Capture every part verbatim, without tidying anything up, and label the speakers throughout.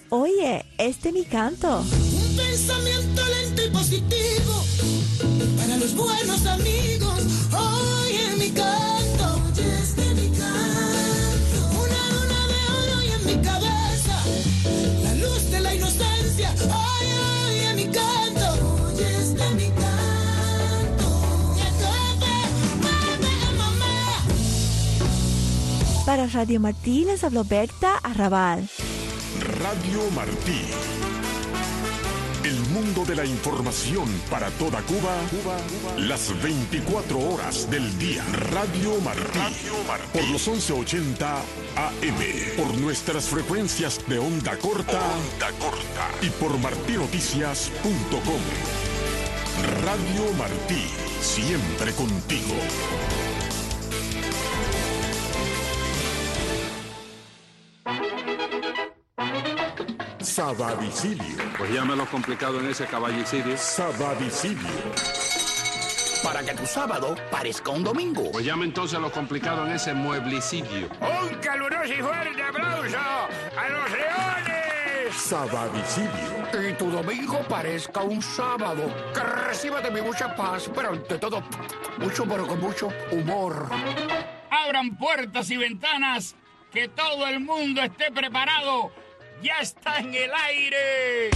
Speaker 1: Oye, este mi canto.
Speaker 2: Un pensamiento lento y positivo para los buenos amigos. Oye, mi canto. Oye, este mi canto. Una luna de oro y en mi cabeza la luz de la inocencia. Oye, oye, mi canto. Oye, este mi canto. Mamá.
Speaker 1: Para Radio Martí les habló Berta Arrabal.
Speaker 3: Radio Martí. El mundo de la información para toda Cuba, Cuba, Cuba. Las veinticuatro horas del día. Radio Martí. Radio Martí. Por los once ochenta A M. Por nuestras frecuencias de onda corta. Onda corta. Y por martinoticias punto com. Radio Martí. Siempre contigo. Sabadicilio.
Speaker 4: Pues llámelo complicado en ese caballicidio.
Speaker 3: Sabadicilio.
Speaker 5: Para que tu sábado parezca un domingo.
Speaker 4: Pues llame entonces lo complicado en ese mueblicidio.
Speaker 6: Un caluroso y fuerte aplauso a los leones.
Speaker 3: Sabadicilio.
Speaker 5: Y tu domingo parezca un sábado. Que reciba de mi mucha paz, pero ante todo, mucho, pero con mucho humor.
Speaker 6: Abran puertas y ventanas, que todo el mundo esté preparado. ¡Ya está en el aire!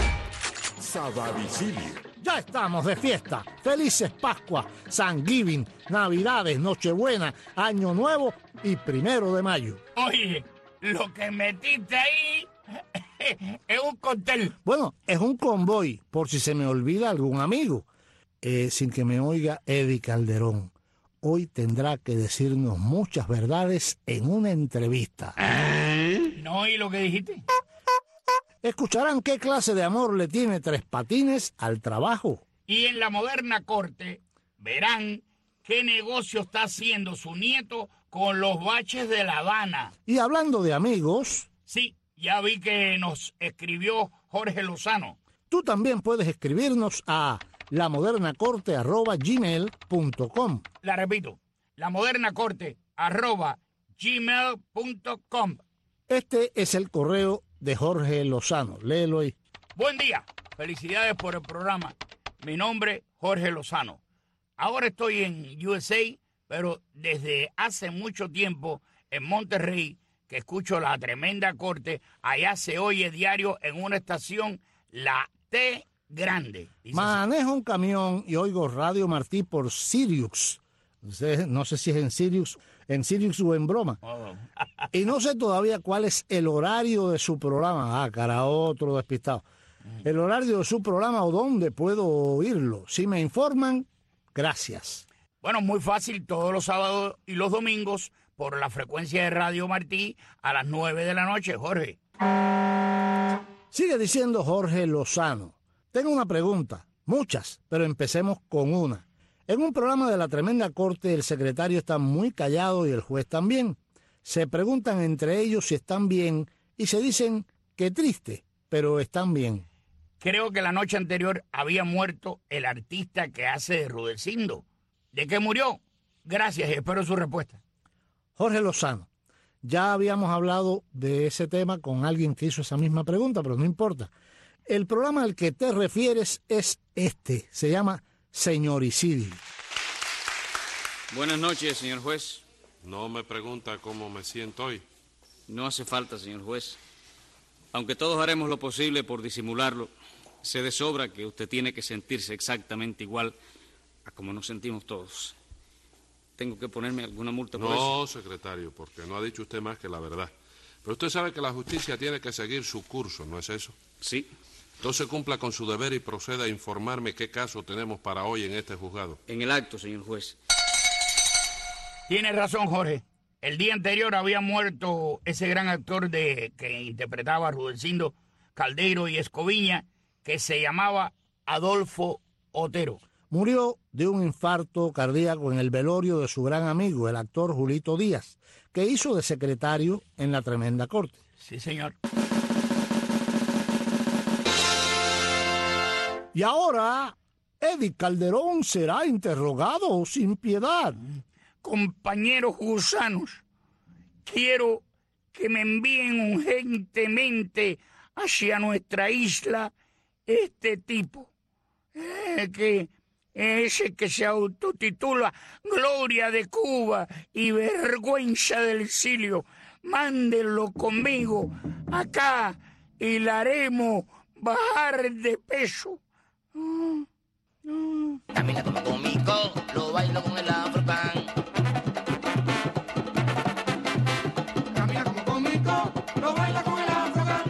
Speaker 3: Sabadicilio.
Speaker 7: Ya estamos de fiesta. Felices Pascua, Thanksgiving, Navidades, Nochebuena, Año Nuevo y Primero de Mayo.
Speaker 6: Oye, lo que metiste ahí es un cóctel.
Speaker 7: Bueno, es un convoy, por si se me olvida algún amigo. Eh, sin que me oiga Eddie Calderón. Hoy tendrá que decirnos muchas verdades en una entrevista.
Speaker 6: ¿No oí lo que dijiste?
Speaker 7: Escucharán qué clase de amor le tiene Tres Patines al trabajo.
Speaker 6: Y en la moderna corte verán qué negocio está haciendo su nieto con los baches de La Habana.
Speaker 7: Y hablando de amigos...
Speaker 6: Sí, ya vi que nos escribió Jorge Lozano.
Speaker 7: Tú también puedes escribirnos a lamodernacorte arroba gmail punto com.
Speaker 6: La repito, lamodernacorte arroba gmail punto com.
Speaker 7: Este es el correo de Jorge Lozano. Léelo ahí.
Speaker 6: Buen día. Felicidades por el programa. Mi nombre, Jorge Lozano. Ahora estoy en U S A, pero desde hace mucho tiempo en Monterrey, que escucho la tremenda corte, allá se oye diario en una estación, la T Grande. Dice
Speaker 7: Manejo un camión y oigo Radio Martí por Sirius. No sé, no sé si es en Sirius, en Sirius o en broma.
Speaker 6: Oh.
Speaker 7: Y no sé todavía cuál es el horario de su programa. Ah, cara, otro despistado. El horario de su programa o dónde puedo oírlo. Si me informan, gracias.
Speaker 6: Bueno, muy fácil, todos los sábados y los domingos por la frecuencia de Radio Martí a las nueve de la noche, Jorge.
Speaker 7: Sigue diciendo Jorge Lozano. Tengo una pregunta, muchas, pero empecemos con una. En un programa de la tremenda corte, el secretario está muy callado y el juez también. Se preguntan entre ellos si están bien y se dicen que triste, pero están bien.
Speaker 6: Creo que la noche anterior había muerto el artista que hace de Rudecindo. ¿De qué murió? Gracias y espero su respuesta.
Speaker 7: Jorge Lozano, ya habíamos hablado de ese tema con alguien que hizo esa misma pregunta, pero no importa. El programa al que te refieres es este, se llama Señoricidio.
Speaker 8: Buenas noches, señor juez.
Speaker 4: No me pregunta cómo me siento hoy.
Speaker 8: No hace falta, señor juez. Aunque todos haremos lo posible por disimularlo, sé de sobra que usted tiene que sentirse exactamente igual a como nos sentimos todos. ¿Tengo que ponerme alguna multa por eso?
Speaker 4: No, secretario, porque no ha dicho usted más que la verdad. Pero usted sabe que la justicia tiene que seguir su curso, ¿no es eso?
Speaker 8: Sí.
Speaker 4: Entonces cumpla con su deber y proceda a informarme qué caso tenemos para hoy en este juzgado.
Speaker 8: En el acto, señor juez.
Speaker 6: Tiene razón, Jorge. El día anterior había muerto ese gran actor de que interpretaba a Rudecindo Caldeiro y Escoviña, que se llamaba Adolfo Otero.
Speaker 7: Murió de un infarto cardíaco en el velorio de su gran amigo, el actor Julito Díaz, que hizo de secretario en la tremenda corte.
Speaker 6: Sí, señor.
Speaker 7: Y ahora, Eddie Calderón será interrogado sin piedad.
Speaker 6: Compañeros gusanos, quiero que me envíen urgentemente hacia nuestra isla este tipo, eh, que ese que se autotitula Gloria de Cuba y Vergüenza del Exilio. Mándenlo conmigo acá y la haremos bajar de peso. Mm, mm.
Speaker 9: Camina como cómico, lo bailo con el afrocan.
Speaker 2: Camina como cómico, lo baila con el afrocan.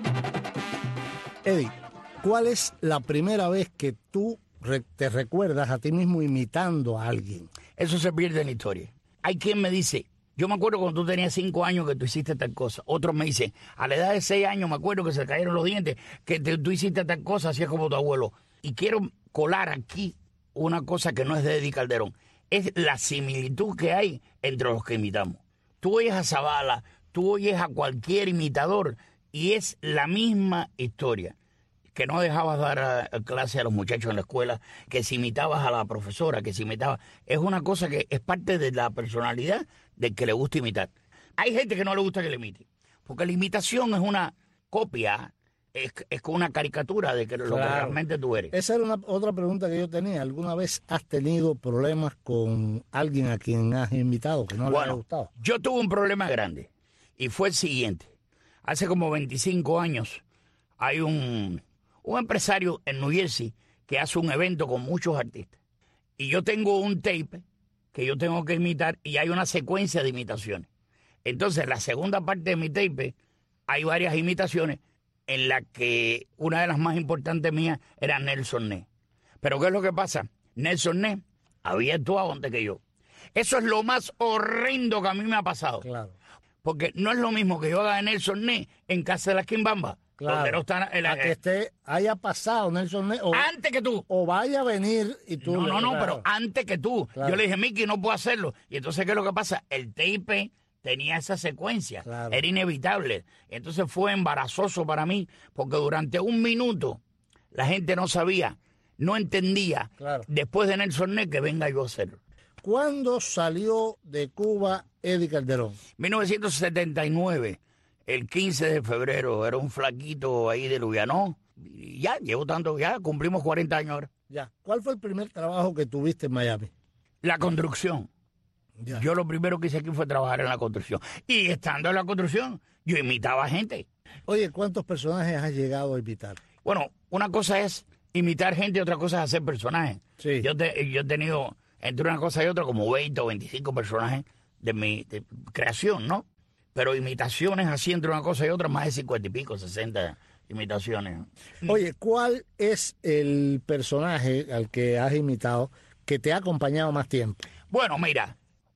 Speaker 7: Eddie, ¿cuál es la primera vez que tú re- te recuerdas a ti mismo imitando a alguien?
Speaker 6: Eso se pierde en la historia. Hay quien me dice, yo me acuerdo cuando tú tenías cinco años que tú hiciste tal cosa. Otros me dicen, a la edad de seis años me acuerdo que se cayeron los dientes, que te- tú hiciste tal cosa, así es como tu abuelo. Y quiero colar aquí una cosa que no es de Eddie Calderón. Es la similitud que hay entre los que imitamos. Tú oyes a Zavala, tú oyes a cualquier imitador y es la misma historia. Que no dejabas dar a, a clase a los muchachos en la escuela, que si imitabas a la profesora, que si imitabas... Es una cosa que es parte de la personalidad del que le gusta imitar. Hay gente que no le gusta que le imite, porque la imitación es una copia, es, es como una caricatura de que lo que
Speaker 7: Claro.
Speaker 6: realmente tú eres.
Speaker 7: Esa era una, otra pregunta que yo tenía. ¿Alguna vez has tenido problemas con alguien a quien has invitado que no le haya
Speaker 6: Bueno,
Speaker 7: gustado?
Speaker 6: yo tuve un problema grande y fue el siguiente. Hace como veinticinco años hay un, un empresario en New Jersey que hace un evento con muchos artistas. Y yo tengo un tape que yo tengo que imitar y hay una secuencia de imitaciones. Entonces, la segunda parte de mi tape hay varias imitaciones en la que una de las más importantes mías era Nelson Nez. Pero ¿qué es lo que pasa? Nelson Nez había actuado antes que yo. Eso es lo más horrendo que a mí me ha pasado.
Speaker 7: Claro.
Speaker 6: Porque no es lo mismo que yo haga de Nelson Nez en Casa de la Quimbamba.
Speaker 7: Claro.
Speaker 6: Donde no está el-
Speaker 7: A que esté, haya pasado Nelson Nez, o,
Speaker 6: antes que tú.
Speaker 7: o vaya a venir y tú...
Speaker 6: No,
Speaker 7: le-
Speaker 6: no, no,
Speaker 7: claro.
Speaker 6: pero antes que tú.
Speaker 7: Claro.
Speaker 6: Yo le dije, Mickey, no puedo hacerlo. Y entonces, ¿qué es lo que pasa? El tape tenía esa secuencia.
Speaker 7: Claro.
Speaker 6: Era inevitable. Entonces fue embarazoso para mí, porque durante un minuto la gente no sabía, no entendía,
Speaker 7: Claro.
Speaker 6: después de Nelson Nez, que venga yo a hacerlo.
Speaker 7: ¿Cuándo salió de Cuba Eddie Calderón?
Speaker 6: mil novecientos setenta y nueve, el quince de febrero, era un flaquito ahí de Luyanó. Y ya, llevo tanto, ya cumplimos cuarenta años ahora.
Speaker 7: Ya. ¿Cuál fue el primer trabajo que tuviste en Miami?
Speaker 6: La construcción.
Speaker 7: Ya.
Speaker 6: Yo lo primero que hice aquí fue trabajar en la construcción. Y estando en la construcción, yo imitaba gente.
Speaker 7: Oye, ¿cuántos personajes has llegado a imitar?
Speaker 6: Bueno, una cosa es imitar gente y otra cosa es hacer personajes.
Speaker 7: Sí.
Speaker 6: Yo, te- yo he tenido, entre una cosa y otra, como veinte o veinticinco personajes de mi de creación, ¿no? Pero imitaciones así entre una cosa y otra, más de cincuenta y pico, sesenta imitaciones.
Speaker 7: Oye, ¿cuál es el personaje al que has imitado que te ha acompañado más tiempo?
Speaker 6: Bueno, mira,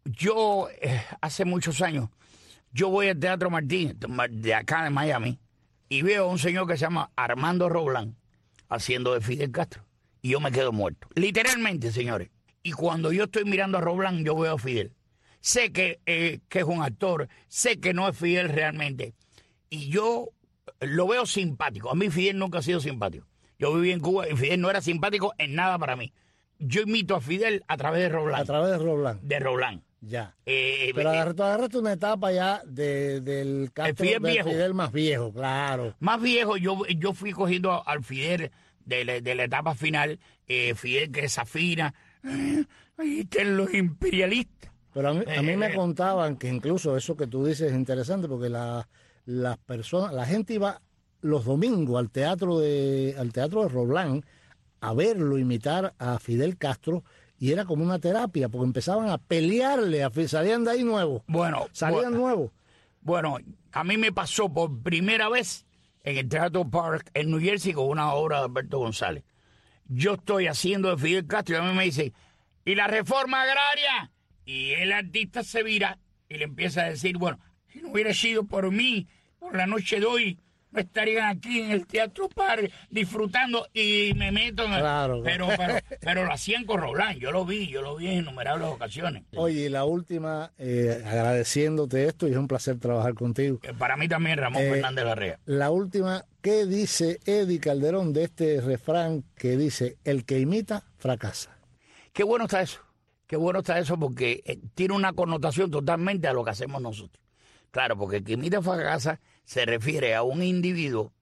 Speaker 6: yo eh, hace muchos años, yo voy al Teatro Martín, de acá de Miami, y veo a un señor que se llama Armando Roblán haciendo de Fidel Castro. Y yo me quedo muerto. Literalmente, señores. Y cuando yo estoy mirando a Roblán, yo veo a Fidel. Sé que, eh, que es un actor, sé que no es Fidel realmente. Y yo lo veo simpático. A mí Fidel nunca ha sido simpático. Yo viví en Cuba y Fidel no era simpático en nada para mí. Yo imito a Fidel a través de Roblán.
Speaker 7: A través de Roblán.
Speaker 6: De Roblán.
Speaker 7: Ya.
Speaker 6: Eh,
Speaker 7: Pero
Speaker 6: eh,
Speaker 7: agarraste, agarraste una etapa ya de, del Castro,
Speaker 6: Fidel
Speaker 7: del
Speaker 6: viejo.
Speaker 7: Fidel más viejo, claro.
Speaker 6: más viejo, yo, yo fui cogiendo al Fidel de la, de la etapa final, eh, Fidel que desafina, eh, ahí están los imperialistas.
Speaker 7: Pero a mí, a mí me
Speaker 6: Eh,
Speaker 7: contaban que incluso eso que tú dices es interesante porque la, las personas, la gente iba los domingos al teatro de, al teatro de Roblán a verlo imitar a Fidel Castro y era como una terapia porque empezaban a pelearle, a, Fi- salían de ahí nuevos,
Speaker 6: Bueno,
Speaker 7: salían
Speaker 6: bueno,
Speaker 7: nuevos.
Speaker 6: bueno, a mí me pasó por primera vez en el Teatro Park en New Jersey con una obra de Alberto González. Yo estoy haciendo de Fidel Castro y a mí me dice, ¿y la reforma agraria? Y el artista se vira y le empieza a decir, bueno, si no hubiera sido por mí, por la noche de hoy, no estarían aquí en el Teatro Park disfrutando y me meto en el...
Speaker 7: Claro.
Speaker 6: Pero, pero, pero lo hacían con Roblán, yo lo vi, yo lo vi en innumerables ocasiones.
Speaker 7: Oye, y la última, eh, agradeciéndote esto y es un placer trabajar contigo.
Speaker 6: Eh, Para mí también Ramón
Speaker 7: Eh,
Speaker 6: Fernández Larrea.
Speaker 7: La última, ¿qué dice Eddie Calderón de este refrán que dice, el que imita, fracasa?
Speaker 6: Qué bueno está eso, qué bueno está eso porque eh, tiene una connotación totalmente a lo que hacemos nosotros. Claro, porque el que imita fracasa se refiere a un individuo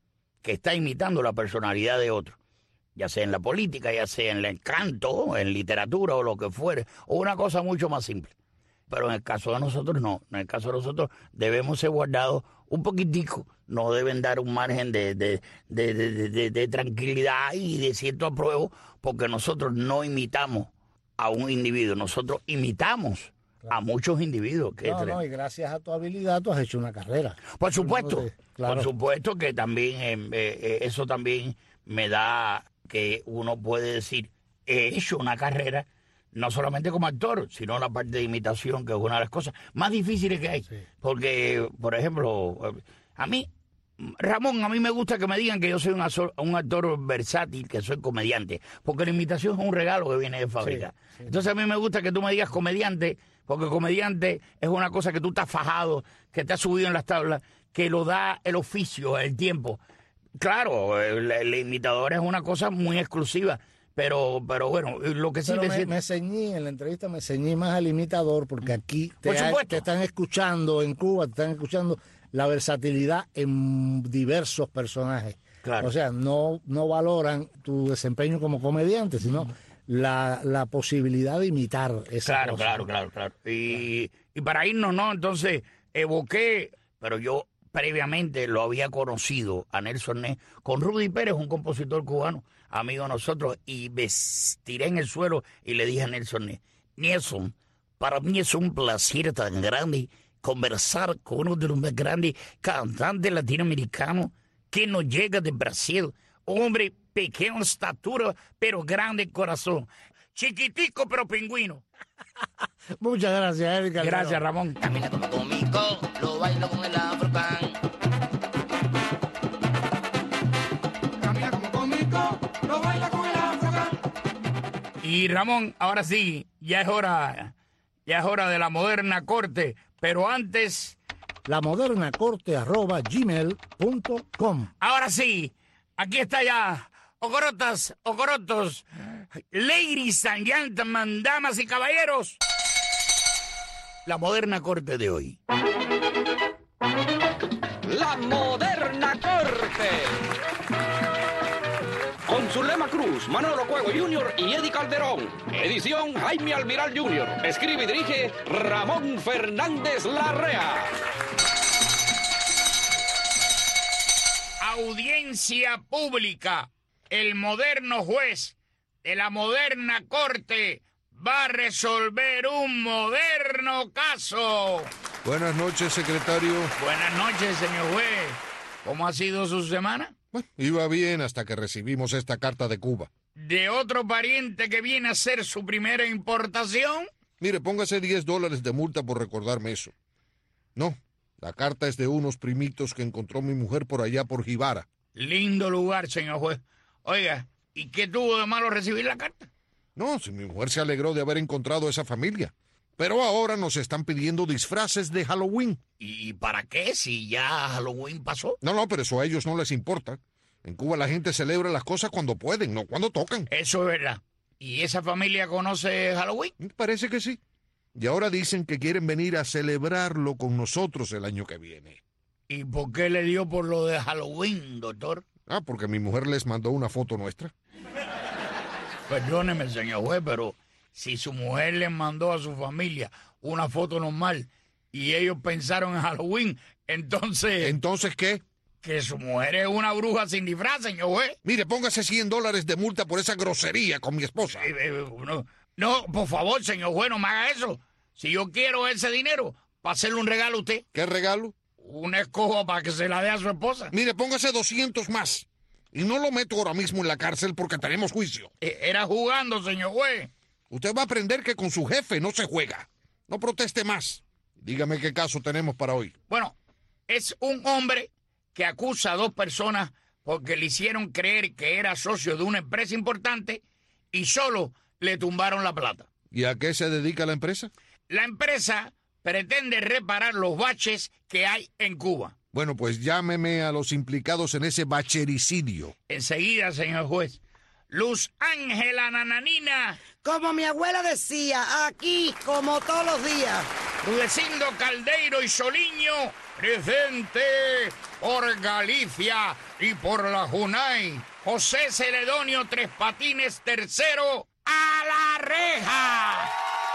Speaker 6: que está imitando la personalidad de otro, ya sea en la política, ya sea en el canto, en literatura o lo que fuere, o una cosa mucho más simple. Pero en el caso de nosotros no, en el caso de nosotros debemos ser guardados un poquitico, no deben dar un margen de, de, de, de, de, de tranquilidad y de cierto apruebo, porque nosotros no imitamos a un individuo, nosotros imitamos a muchos individuos. Que
Speaker 7: no, no, y gracias a tu habilidad tú has hecho una carrera.
Speaker 6: Por supuesto,
Speaker 7: claro.
Speaker 6: Por supuesto que también eh, eh, eso también me da que uno puede decir, he hecho una carrera, no solamente como actor, sino la parte de imitación, que es una de las cosas más difíciles que hay. Sí. Porque, por ejemplo, a mí, Ramón, a mí me gusta que me digan que yo soy un actor, un actor versátil, que soy comediante, porque la imitación es un regalo que viene de fábrica. Sí, sí. Entonces a mí me gusta que tú me digas comediante, porque comediante es una cosa que tú estás fajado, que te has subido en las tablas, que lo da el oficio, el tiempo. Claro, el, el imitador es una cosa muy exclusiva, pero pero bueno, lo que sí
Speaker 7: pero
Speaker 6: decir...
Speaker 7: me, me ceñí, en la entrevista me ceñí más al imitador, porque aquí te, hay, te están escuchando, en Cuba te están escuchando la versatilidad en diversos personajes. Claro. O sea, no, no valoran tu desempeño como comediante, sino la, la posibilidad de imitar esa
Speaker 6: Claro,
Speaker 7: cosa.
Speaker 6: claro, claro, claro. Y, y para irnos, ¿no? Entonces, evoqué, pero yo previamente lo había conocido a Nelson Nez con Rudy Pérez, un compositor cubano, amigo de nosotros, y me tiré en el suelo y le dije a Nelson Nez, Nelson, para mí es un placer tan grande conversar con uno de los más grandes cantantes latinoamericanos que nos llega de Brasil. Hombre pequeño en estatura, pero grande en corazón. Chiquitico, pero pingüino.
Speaker 7: Muchas gracias, Erika.
Speaker 6: Gracias, Ramón.
Speaker 9: Camina como cómico, lo bailo con el afropan.
Speaker 5: Camina como cómico, lo baila con el afropan.
Speaker 6: Y Ramón, ahora sí, ya es hora, ya es hora de la moderna corte, pero antes...
Speaker 7: La moderna corte arroba gmail punto com.
Speaker 6: Ahora sí, aquí está ya, Ocorotas, Ocorotos, ladies and gentlemen, damas y caballeros, la moderna corte de hoy.
Speaker 10: La moderna corte. Con Zulema Cruz, Manolo Cuego junior y Eddie Calderón. Edición Jaime Almiral junior Escribe y dirige Ramón Fernández Larrea.
Speaker 6: Audiencia pública. El moderno juez de la moderna corte va a resolver un moderno caso.
Speaker 11: Buenas noches, secretario.
Speaker 6: Buenas noches, señor juez. ¿Cómo ha sido su semana?
Speaker 11: Bueno, iba bien hasta que recibimos esta carta de Cuba.
Speaker 6: ¿De otro pariente que viene a ser su primera importación?
Speaker 11: Mire, póngase diez dólares de multa por recordarme eso. No, la carta es de unos primitos que encontró mi mujer por allá por Jibara.
Speaker 6: Lindo lugar, señor juez. Oiga, ¿y qué tuvo de malo recibir la carta?
Speaker 11: No, si mi mujer se alegró de haber encontrado a esa familia. Pero ahora nos están pidiendo disfraces de Halloween.
Speaker 6: ¿Y para qué si ya Halloween pasó?
Speaker 11: No, no, pero eso a ellos no les importa. En Cuba la gente celebra las cosas cuando pueden, no cuando tocan.
Speaker 6: Eso es verdad. ¿Y esa familia conoce Halloween?
Speaker 11: Parece que sí. Y ahora dicen que quieren venir a celebrarlo con nosotros el año que viene.
Speaker 6: ¿Y por qué le dio por lo de Halloween, doctor?
Speaker 11: Ah, porque mi mujer les mandó una foto nuestra.
Speaker 6: Perdóneme, señor juez, pero si su mujer les mandó a su familia una foto normal y ellos pensaron en Halloween, entonces...
Speaker 11: ¿Entonces qué?
Speaker 6: Que su mujer es una bruja sin disfraz, señor juez.
Speaker 11: Mire, póngase cien dólares de multa por esa grosería con mi esposa.
Speaker 6: Eh, eh, no, no, por favor, señor juez, no me haga eso. Si yo quiero ese dinero, para hacerle un regalo a usted.
Speaker 11: ¿Qué regalo?
Speaker 6: Una escoba para que se la dé a su esposa.
Speaker 11: Mire, póngase doscientos más. Y no lo meto ahora mismo en la cárcel porque tenemos juicio.
Speaker 6: Eh, era jugando, señor juez.
Speaker 11: Usted va a aprender que con su jefe no se juega. No proteste más. Dígame qué caso tenemos para hoy.
Speaker 6: Bueno, es un hombre que acusa a dos personas porque le hicieron creer que era socio de una empresa importante y solo le tumbaron la plata.
Speaker 11: ¿Y a qué se dedica la empresa?
Speaker 6: La empresa pretende reparar los baches que hay en Cuba.
Speaker 11: Bueno, pues llámeme a los implicados en ese bachericidio.
Speaker 6: Enseguida, señor juez. Luz Ángela Nananina.
Speaker 12: Como mi abuela decía, aquí como todos los días.
Speaker 6: Rudecindo Caldeiro y Soliño, presente por Galicia y por la Junay. José Celedonio Tres Patines tercero, a la reja.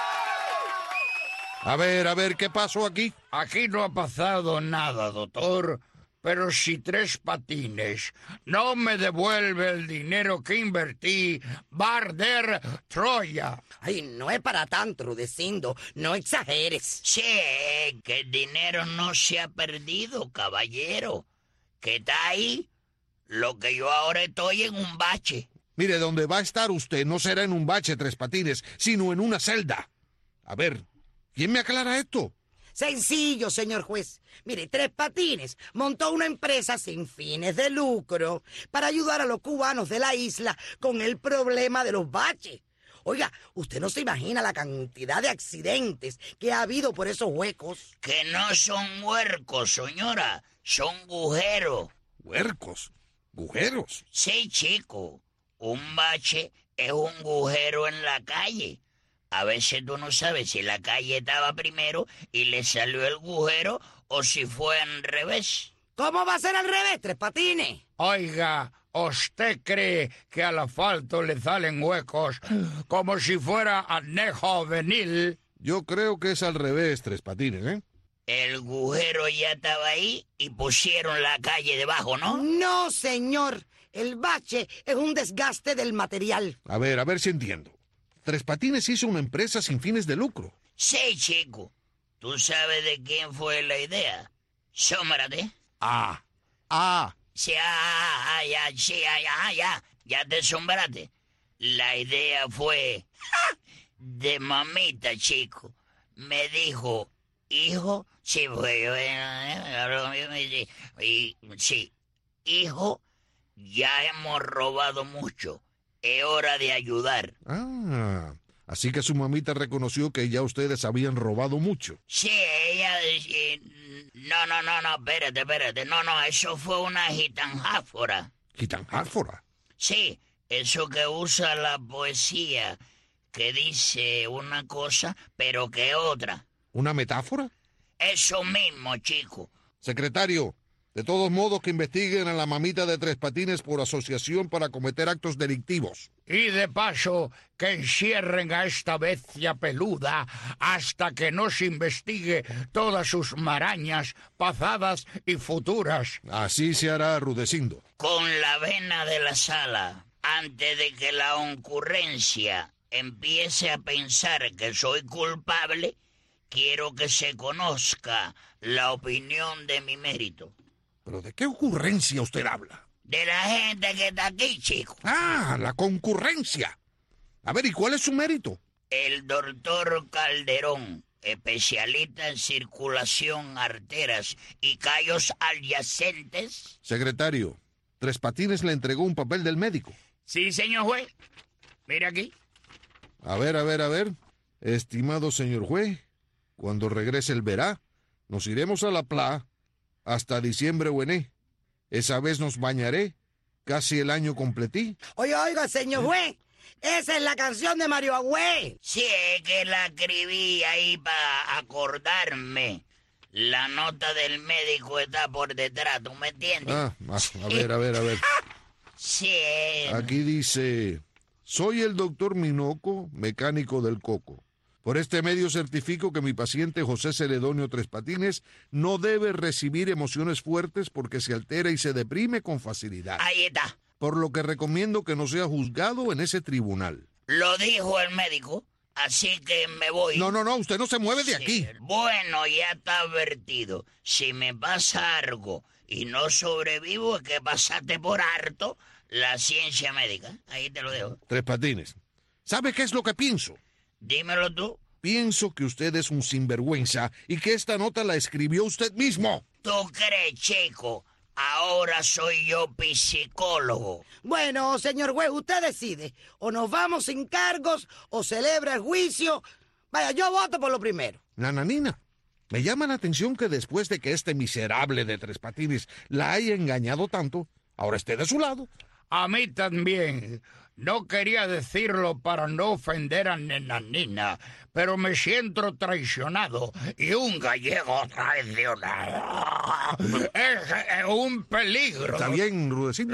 Speaker 11: A ver, a ver, ¿qué pasó aquí?
Speaker 6: Aquí no ha pasado nada, doctor. Pero si Tres Patines no me devuelve el dinero que invertí, va a arder Troya.
Speaker 12: Ay, no es para tanto, Rudecindo. No exageres.
Speaker 9: Sí, que el dinero no se ha perdido, caballero. Que está ahí. Lo que yo ahora estoy en un bache.
Speaker 11: Mire, donde va a estar usted no será en un bache, Tres Patines, sino en una celda. A ver, ¿quién me aclara esto?
Speaker 12: Sencillo, señor juez. Mire, Tres Patines montó una empresa sin fines de lucro para ayudar a los cubanos de la isla con el problema de los baches. Oiga, usted no se imagina la cantidad de accidentes que ha habido por esos huecos.
Speaker 9: Que no son huercos, señora, son agujeros.
Speaker 11: ¿Huercos? ¿Agujeros?
Speaker 9: Sí, chico. Un bache es un agujero en la calle. A veces tú no sabes si la calle estaba primero y le salió el agujero o si fue al revés.
Speaker 12: ¿Cómo va a ser al revés, Tres Patines?
Speaker 6: Oiga, ¿usted cree que al asfalto le salen huecos como si fuera anejo venil?
Speaker 11: Yo creo que es al revés, Tres Patines, ¿eh?
Speaker 9: El agujero ya estaba ahí y pusieron la calle debajo, ¿no?
Speaker 12: No, señor. El bache es un desgaste del material.
Speaker 11: A ver, a ver si entiendo. Tres Patines hizo una empresa sin fines de lucro.
Speaker 9: Sí, chico. ¿Tú sabes de quién fue la idea? Sómbrate.
Speaker 11: Ah, ah.
Speaker 9: Sí, ah, ah, ya, sí, ah, ya, ya. Ya te sombrate. La idea fue ¡ja! De mamita, chico. Me dijo, hijo, sí, fue yo, y sí, hijo, ya hemos robado mucho. Es hora de ayudar.
Speaker 11: Ah, así que su mamita reconoció que ya ustedes habían robado mucho.
Speaker 9: Sí, ella... Eh, no, no, no, no, espérate, espérate. No, no, eso fue una gitanjáfora.
Speaker 11: ¿Gitanjáfora?
Speaker 9: Sí, eso que usa la poesía, que dice una cosa, pero que otra.
Speaker 11: ¿Una metáfora?
Speaker 9: Eso mismo, chico.
Speaker 11: Secretario, de todos modos que investiguen a la mamita de Tres Patines por asociación para cometer actos delictivos.
Speaker 6: Y de paso, que encierren a esta bestia peluda hasta que no se investigue todas sus marañas pasadas y futuras.
Speaker 11: Así se hará, Rudecindo.
Speaker 9: Con la vena de la sala, antes de que la ocurrencia empiece a pensar que soy culpable, quiero que se conozca la opinión de mi mérito.
Speaker 11: ¿Pero de qué ocurrencia usted habla?
Speaker 9: De la gente que está aquí, chico.
Speaker 11: Ah, la concurrencia. A ver, ¿y cuál es su mérito?
Speaker 9: El doctor Calderón, especialista en circulación, arterias y callos adyacentes.
Speaker 11: Secretario, Tres Patines le entregó un papel del médico.
Speaker 6: Sí, señor juez. Mira aquí.
Speaker 11: A ver, a ver, a ver. Estimado señor juez, cuando regrese el verá, nos iremos a la playa hasta diciembre o ené. Esa vez nos bañaré, casi el año completí.
Speaker 12: Oiga, oiga, señor juez, esa es la canción de Mario Agüey.
Speaker 9: Sí, es que la escribí ahí para acordarme. La nota del médico está por detrás, ¿tú me entiendes?
Speaker 11: Ah, a ver, a ver, a ver.
Speaker 9: Sí.
Speaker 11: Aquí dice, soy el doctor Minoco, mecánico del Coco. Por este medio certifico que mi paciente José Celedonio Tres Patines no debe recibir emociones fuertes porque se altera y se deprime con facilidad.
Speaker 9: Ahí está.
Speaker 11: Por lo que recomiendo que no sea juzgado en ese tribunal.
Speaker 9: Lo dijo el médico, así que me voy.
Speaker 11: No, no, no, usted no se mueve de
Speaker 9: sí.
Speaker 11: aquí.
Speaker 9: Bueno, ya está advertido. Si me pasa algo y no sobrevivo, es que pasaste por harto la ciencia médica. Ahí te lo dejo.
Speaker 11: Tres Patines, ¿sabe qué es lo que pienso?
Speaker 9: Dímelo tú.
Speaker 11: Pienso que usted es un sinvergüenza y que esta nota la escribió usted mismo.
Speaker 9: ¿Tú crees, chico? Ahora soy yo psicólogo.
Speaker 12: Bueno, señor juez, usted decide. O nos vamos sin cargos o celebra el juicio. Vaya, yo voto por lo primero.
Speaker 11: Nananina, me llama la atención que después de que este miserable de Tres Patines la haya engañado tanto, ahora esté de su lado.
Speaker 6: A mí también. No quería decirlo para no ofender a Nananina, pero me siento traicionado y un gallego traicionado es, es un peligro.
Speaker 11: ¿Está bien, Rudecindo?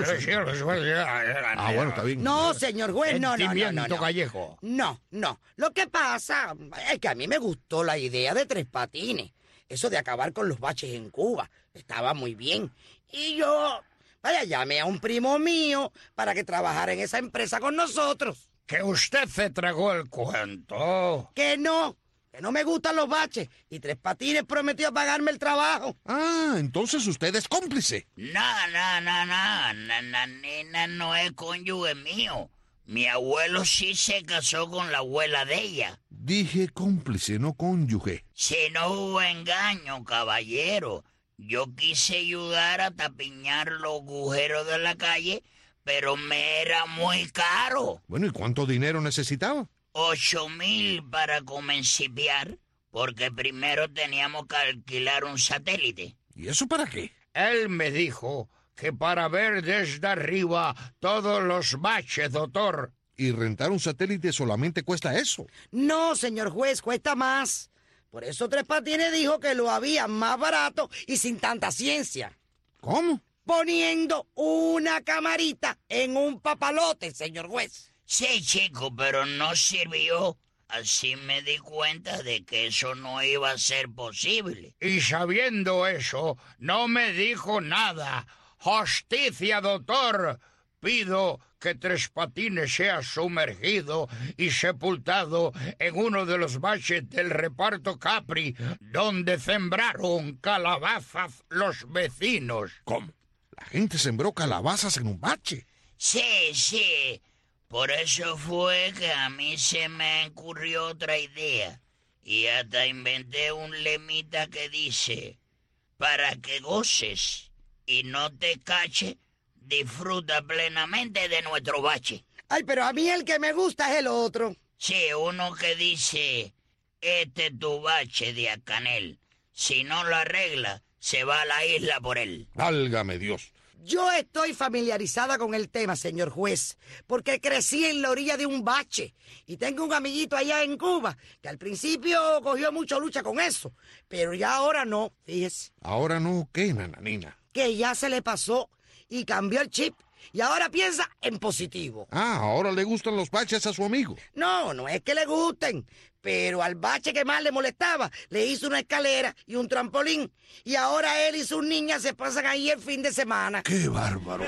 Speaker 11: Ah, bueno, está bien.
Speaker 12: No, señor juez, no, no, no, no, no.
Speaker 6: gallego.
Speaker 12: No, no. Lo que pasa es que a mí me gustó la idea de Tres Patines. Eso de acabar con los baches en Cuba. Estaba muy bien. Y yo... Vaya, llamé a un primo mío para que trabajara en esa empresa con nosotros.
Speaker 6: Que usted se tragó el cuento.
Speaker 12: Que no, que no me gustan los baches. Y Tres Patines prometió pagarme el trabajo.
Speaker 11: Ah, entonces usted es cómplice.
Speaker 9: No, no, no, no. Nananina no es cónyuge mío. Mi abuelo sí se casó con la abuela de ella.
Speaker 11: Dije cómplice, no cónyuge.
Speaker 9: Si no hubo engaño, caballero. Yo quise ayudar a tapiñar los agujeros de la calle, pero me era muy caro.
Speaker 11: Bueno, ¿y cuánto dinero necesitaba?
Speaker 9: Ocho mil para comencipiar, porque primero teníamos que alquilar un satélite.
Speaker 11: ¿Y eso para qué?
Speaker 6: Él me dijo que para ver desde arriba todos los baches, doctor.
Speaker 11: ¿Y rentar un satélite solamente cuesta eso?
Speaker 12: No, señor juez, cuesta más. Por eso Tres Patines dijo que lo había más barato y sin tanta ciencia.
Speaker 11: ¿Cómo?
Speaker 12: Poniendo una camarita en un papalote, señor juez.
Speaker 9: Sí, chico, pero no sirvió. Así me di cuenta de que eso no iba a ser posible.
Speaker 6: Y sabiendo eso, no me dijo nada. Justicia, doctor. Pido que Tres Patines sea sumergido y sepultado en uno de los baches del reparto Capri, donde sembraron calabazas los vecinos.
Speaker 11: ¿Cómo? ¿La gente sembró calabazas en un bache?
Speaker 9: Sí, sí. Por eso fue que a mí se me ocurrió otra idea. Y hasta inventé un lemita que dice: para que goces y no te cache, disfruta plenamente de nuestro bache.
Speaker 12: Ay, pero a mí el que me gusta es el otro.
Speaker 9: Sí, uno que dice: este es tu bache de Acanel. Si no lo arregla, se va a la isla por él.
Speaker 11: Válgame Dios.
Speaker 12: Yo estoy familiarizada con el tema, señor juez, porque crecí en la orilla de un bache y tengo un amiguito allá en Cuba que al principio cogió mucha lucha con eso, pero ya ahora no, fíjese.
Speaker 11: ¿Ahora no qué, Nananina?
Speaker 12: Que ya se le pasó y cambió el chip y ahora piensa en positivo.
Speaker 11: Ah, ahora le gustan los baches a su amigo.
Speaker 12: No, no es que le gusten, pero al bache que más le molestaba le hizo una escalera y un trampolín y ahora él y sus niñas se pasan ahí el fin de semana.
Speaker 11: ¡Qué bárbaro!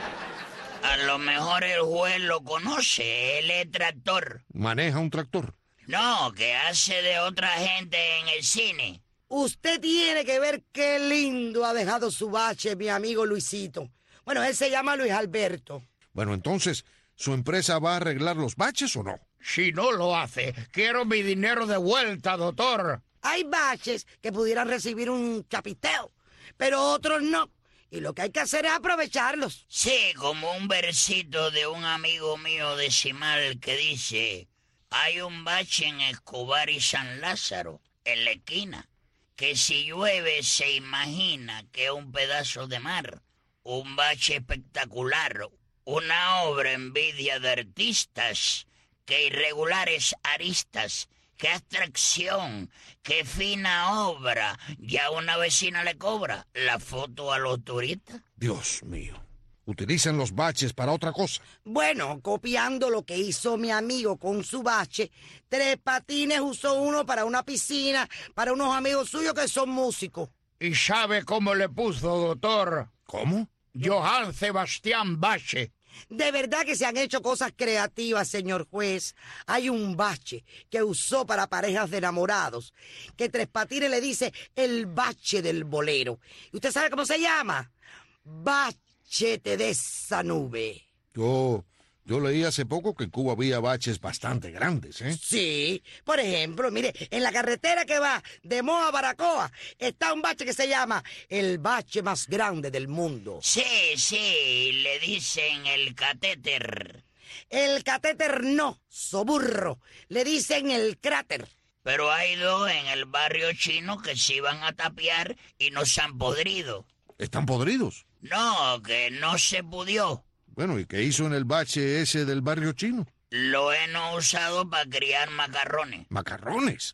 Speaker 9: A lo mejor el juez lo conoce, él es tractor.
Speaker 11: ¿Maneja un tractor?
Speaker 9: No, que hace de otra gente en el cine.
Speaker 12: Usted tiene que ver qué lindo ha dejado su bache, mi amigo Luisito. Bueno, él se llama Luis Alberto.
Speaker 11: Bueno, entonces, ¿su empresa va a arreglar los baches o no?
Speaker 6: Si no lo hace, quiero mi dinero de vuelta, doctor.
Speaker 12: Hay baches que pudieran recibir un chapiteo, pero otros no. Y lo que hay que hacer es aprovecharlos.
Speaker 9: Sí, como un versito de un amigo mío decimal que dice: hay un bache en Escobar y San Lázaro, en la esquina, que si llueve se imagina que es un pedazo de mar. Un bache espectacular, una obra envidia de artistas, qué irregulares aristas, qué abstracción, qué fina obra. Ya una vecina le cobra la foto a los turistas.
Speaker 11: Dios mío, utilizan los baches para otra cosa.
Speaker 12: Bueno, copiando lo que hizo mi amigo con su bache, Tres Patines usó uno para una piscina, para unos amigos suyos que son músicos.
Speaker 6: ¿Y sabe cómo le puso, doctor?
Speaker 11: ¿Cómo?
Speaker 6: Johann Sebastián Bache.
Speaker 12: De verdad que se han hecho cosas creativas, señor juez. Hay un bache que usó para parejas de enamorados, que Tres Patines le dice el bache del bolero. ¿Y usted sabe cómo se llama? Bachete de esa nube.
Speaker 11: Yo, yo leí hace poco que en Cuba había baches bastante grandes, ¿eh?
Speaker 12: Sí, por ejemplo, mire, en la carretera que va de Moa a Baracoa está un bache que se llama el bache más grande del mundo.
Speaker 9: Sí, sí, le dicen el catéter.
Speaker 12: El catéter no, soburro, le dicen el cráter.
Speaker 9: Pero hay dos en el barrio chino que se iban a tapiar y no se han podrido.
Speaker 11: ¿Están podridos?
Speaker 9: No, que no se pudió.
Speaker 11: Bueno, ¿y qué hizo en el bache ese del barrio chino?
Speaker 9: Lo he no usado para criar macarrones.
Speaker 11: ¿Macarrones?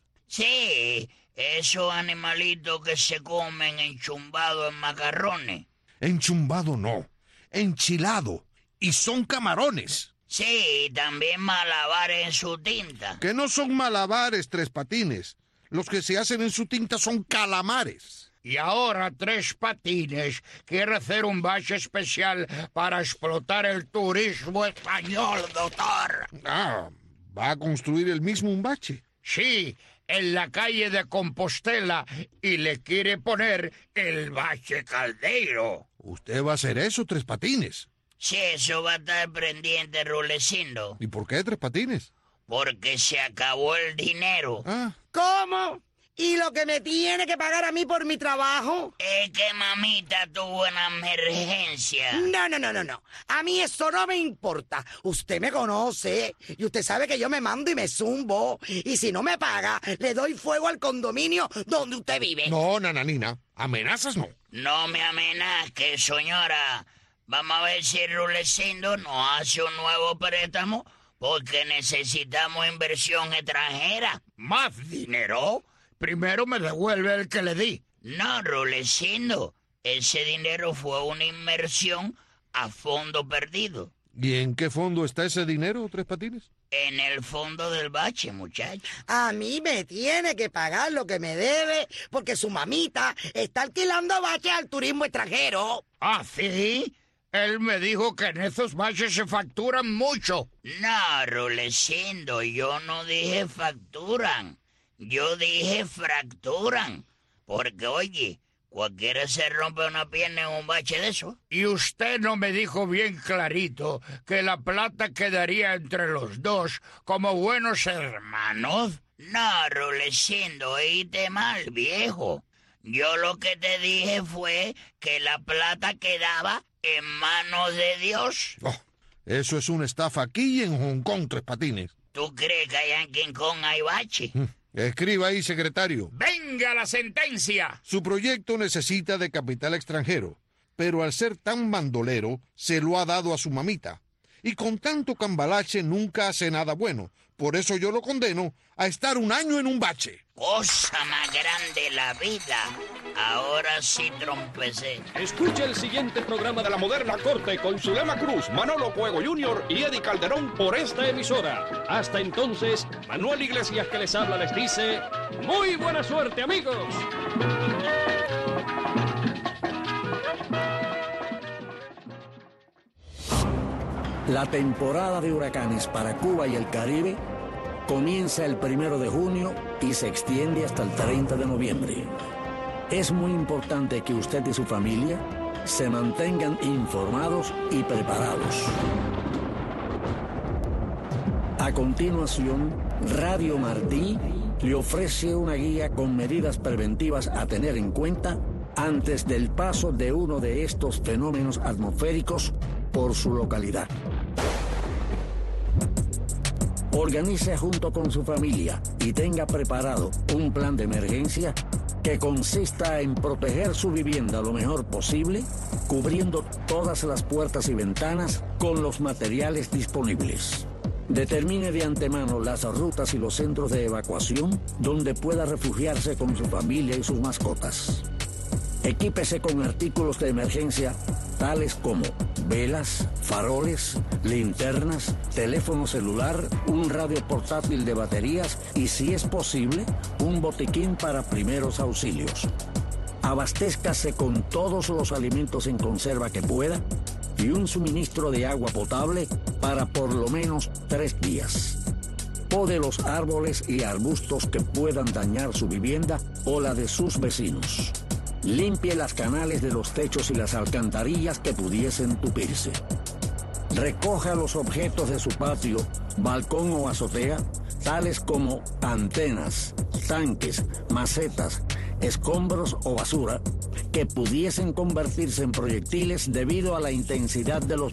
Speaker 9: Sí, esos animalitos que se comen enchumbados en macarrones.
Speaker 11: Enchumbado no, enchilado. Y son camarones.
Speaker 9: Sí, también malabares en su tinta.
Speaker 11: Que no son malabares, Tres Patines. Los que se hacen en su tinta son calamares.
Speaker 5: Y ahora Tres Patines quiere hacer un bache especial para explotar el turismo español, doctor.
Speaker 11: Ah, ¿va a construir él mismo un bache?
Speaker 5: Sí, en la calle de Compostela, y le quiere poner el bache Caldeiro.
Speaker 11: ¿Usted va a hacer eso, Tres Patines?
Speaker 9: Sí, eso va a estar pendiente, Rulecindo.
Speaker 11: ¿Y por qué, Tres Patines?
Speaker 9: Porque se acabó el dinero.
Speaker 11: Ah.
Speaker 12: ¿Cómo? ¿Y lo que me tiene que pagar a mí por mi trabajo?
Speaker 9: Es que mamita tuvo una emergencia.
Speaker 12: No, no, no, no, no. A mí eso no me importa. Usted me conoce y usted sabe que yo me mando y me zumbo. Y si no me paga, le doy fuego al condominio donde usted vive.
Speaker 11: No, nananina. Amenazas no.
Speaker 9: No me amenazque, señora. Vamos a ver si Rulecindo nos hace un nuevo préstamo porque necesitamos inversión extranjera.
Speaker 5: ¿Más dinero? Primero me devuelve el que le di.
Speaker 9: No, Rulecindo. Ese dinero fue una inversión a fondo perdido.
Speaker 11: ¿Y en qué fondo está ese dinero, Tres Patines?
Speaker 9: En el fondo del bache, muchacho.
Speaker 12: A mí me tiene que pagar lo que me debe porque su mamita está alquilando baches al turismo extranjero.
Speaker 5: ¿Ah, sí? Él me dijo que en esos baches se facturan mucho.
Speaker 9: No, Rulecindo, yo no dije facturan. Yo dije fracturan. Porque, oye, cualquiera se rompe una pierna en un bache de eso.
Speaker 5: Y usted no me dijo bien clarito que la plata quedaría entre los dos como buenos hermanos.
Speaker 9: No, Rulecindo, oíste mal, viejo. Yo lo que te dije fue que la plata quedaba en manos de Dios.
Speaker 11: Oh, eso es una estafa aquí y en Hong Kong, Tres Patines.
Speaker 9: ¿Tú crees que allá en King Kong hay bache?
Speaker 11: Mm. Escriba ahí, secretario.
Speaker 5: ¡Venga la sentencia!
Speaker 11: Su proyecto necesita de capital extranjero, pero al ser tan bandolero, se lo ha dado a su mamita. Y con tanto cambalache nunca hace nada bueno. Por eso yo lo condeno a estar un año en un bache.
Speaker 9: Cosa más grande la vida. Ahora sí trompecé.
Speaker 10: Escucha el siguiente programa de La Moderna Corte con Zulema Cruz, Manolo Fuego junior y Eddie Calderón por esta emisora. Hasta entonces, Manuel Iglesias que les habla les dice ¡muy buena suerte, amigos!
Speaker 13: La temporada de huracanes para Cuba y el Caribe comienza el primero de junio y se extiende hasta el treinta de noviembre. Es muy importante que usted y su familia se mantengan informados y preparados. A continuación, Radio Martí le ofrece una guía con medidas preventivas a tener en cuenta antes del paso de uno de estos fenómenos atmosféricos por su localidad. Organice junto con su familia y tenga preparado un plan de emergencia que consista en proteger su vivienda lo mejor posible, cubriendo todas las puertas y ventanas con los materiales disponibles. Determine de antemano las rutas y los centros de evacuación donde pueda refugiarse con su familia y sus mascotas. Equípese con artículos de emergencia tales como velas, faroles, linternas, teléfono celular, un radio portátil de baterías y, si es posible, un botiquín para primeros auxilios. Abastézcase con todos los alimentos en conserva que pueda y un suministro de agua potable para por lo menos tres días. Pode los árboles y arbustos que puedan dañar su vivienda o la de sus vecinos. Limpie las canales de los techos y las alcantarillas que pudiesen tupirse. Recoja los objetos de su patio, balcón o azotea, tales como antenas, tanques, macetas, escombros o basura, que pudiesen convertirse en proyectiles debido a la intensidad de los